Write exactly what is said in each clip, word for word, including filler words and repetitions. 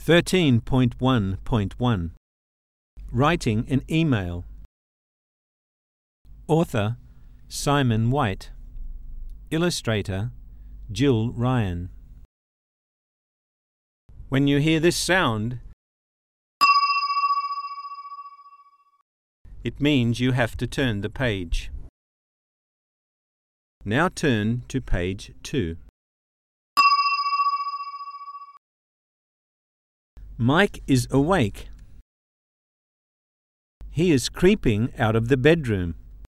thirteen point one point one Writing an email. Author Simon White. Illustrator Jill Ryan. When you hear this sound, it means you have to turn the page. Now turn to page two. Mike is awake. He is creeping out of the bedroom.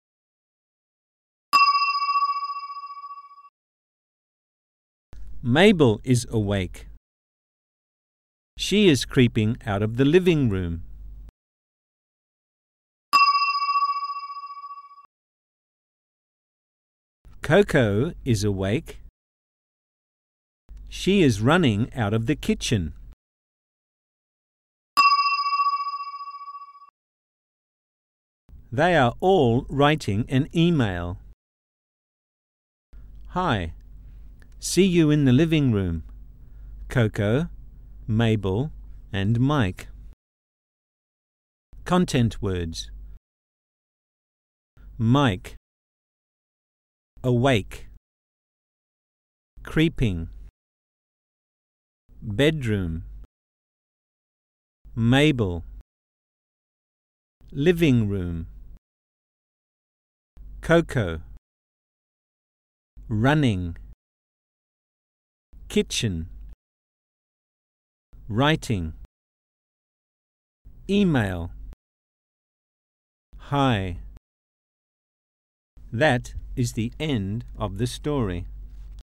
Mabel is awake. She is creeping out of the living room. Coco is awake. She is running out of the kitchen. They are all writing an email. Hi. See you in the living room. Coco, Mabel, and Mike. Content words. Mike. Awake. Creeping. Bedroom. Mabel. Living room. Coco. Running. Kitchen. Writing. Email. Hi. That is the end of the story.